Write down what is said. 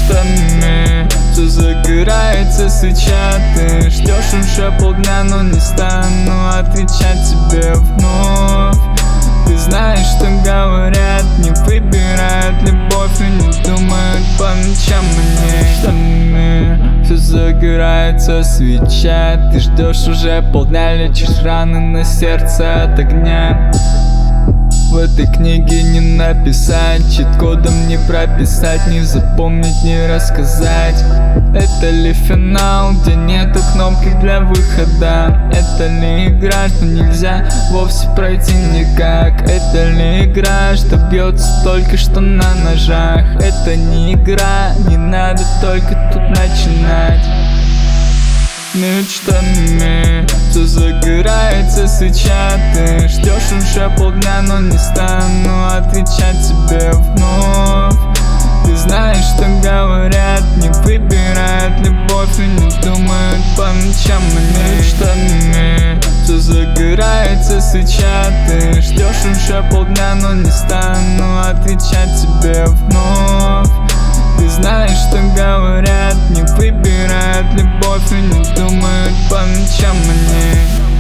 мечтами. Все загорается свеча, ты ждешь уже полдня, но не стану отвечать тебе вновь. Ты знаешь, что говорят, не выбирают любовь и не думают по ночам мне. Все загорается свеча, ты ждешь уже полдня, лечишь раны на сердце от огня. В этой книге не написать, чит-кодом не прописать, не запомнить, не рассказать. Это ли финал, где нету кнопки для выхода? Это ли игра, что нельзя вовсе пройти никак? Это ли игра, что бьется только что на ножах? Это не игра, не надо только тут начинать. Мечтами все загорается свеча, ты ждешь уже полдня, но не стану отвечать тебе вновь. Ты знаешь, что говорят, не выбирают любовь и не думают по ночам мечтами. Все загорается свеча, ты ждешь уже полдня, но не стану отвечать тебе вновь. Ты знаешь, что говорят, не выбирают любовь и не думают по ночам мне.